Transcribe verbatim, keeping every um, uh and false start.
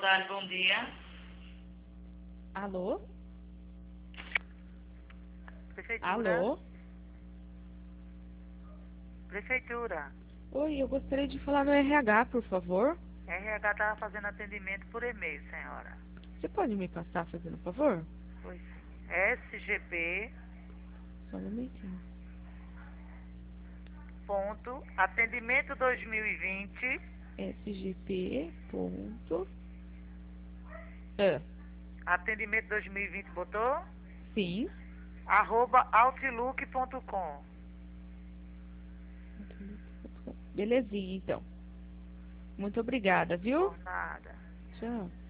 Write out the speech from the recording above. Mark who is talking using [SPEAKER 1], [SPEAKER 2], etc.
[SPEAKER 1] tarde, bom dia.
[SPEAKER 2] Alô?
[SPEAKER 3] Prefeitura.
[SPEAKER 2] Alô?
[SPEAKER 3] Prefeitura.
[SPEAKER 2] Oi, eu gostaria de falar no R H, por favor.
[SPEAKER 3] R H estava fazendo atendimento por e-mail, senhora.
[SPEAKER 2] Você pode me passar, fazendo favor?
[SPEAKER 3] Pois sim. S G P
[SPEAKER 2] Só um momentinho.
[SPEAKER 3] ponto atendimento dois mil e vinte
[SPEAKER 2] S G P ponto... Ah,
[SPEAKER 3] atendimento dois mil e vinte botou?
[SPEAKER 2] sim.
[SPEAKER 3] Arroba outlook ponto com.
[SPEAKER 2] Belezinha, então. Muito obrigada, viu?
[SPEAKER 3] Por nada.
[SPEAKER 2] Tchau.